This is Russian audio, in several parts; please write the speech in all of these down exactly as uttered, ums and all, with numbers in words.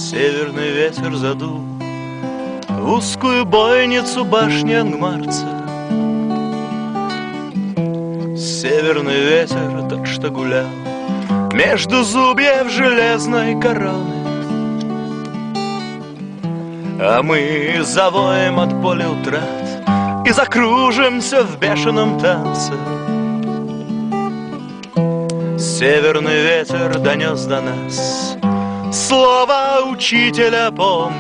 Северный ветер задул в узкую бойницу башни Ангмарца. Северный ветер тот, что гулял между зубьев железной короны. А мы завоем от боли утрат и закружимся в бешеном танце. Северный ветер донес до нас слово учителя: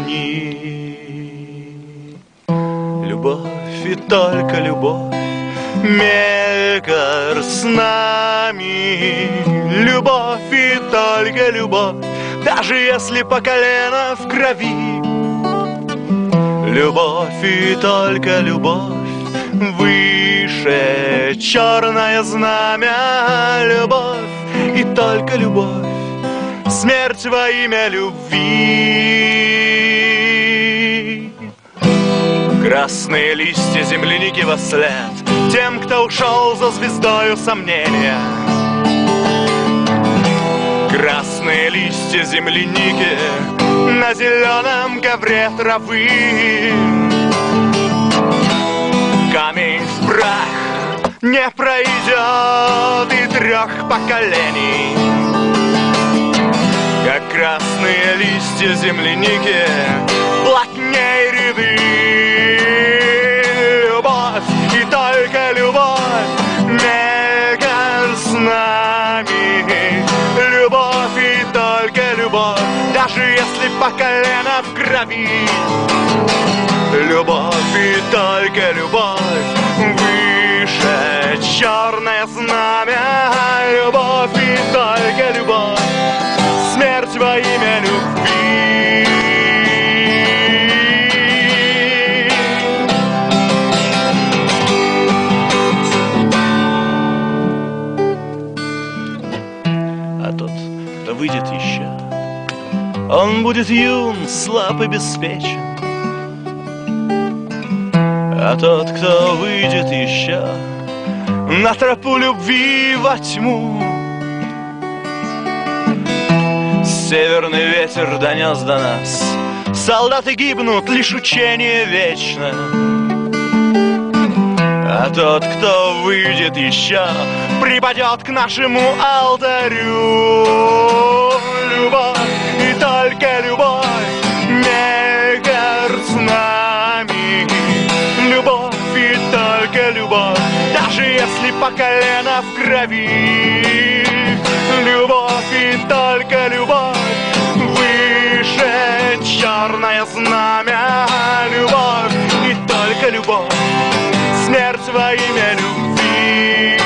помни, любовь и только любовь, Мекар с нами. Любовь и только любовь, даже если по колено в крови. Любовь и только любовь, выше черное знамя. Любовь и только любовь, смерть во имя любви. Красные листья земляники вослед тем, кто ушел за звездою сомнения. Красные листья земляники на зеленом ковре травы. Камень в прах не пройдет и трех поколений, как красные листья земляники плотней ряды. Любовь и только любовь, Мекар с нами. Любовь и только любовь, даже если по колено в крови. Любовь и только любовь, выше черное знамя. Любовь и только любовь, смерть во имя любви. А тот, кто выйдет еще, он будет юн, слаб и беспечен. А тот, кто выйдет еще на тропу любви во тьму. Северный ветер донес до нас: солдаты гибнут, лишь учение вечно. А тот, кто выйдет еще, припадет к нашему алтарю. Любовь и только любовь, Мекар с нами. Любовь и только любовь, даже если по колено в крови. Любовь и только любовь, выше черное знамя. Любовь и только любовь, смерть во имя любви.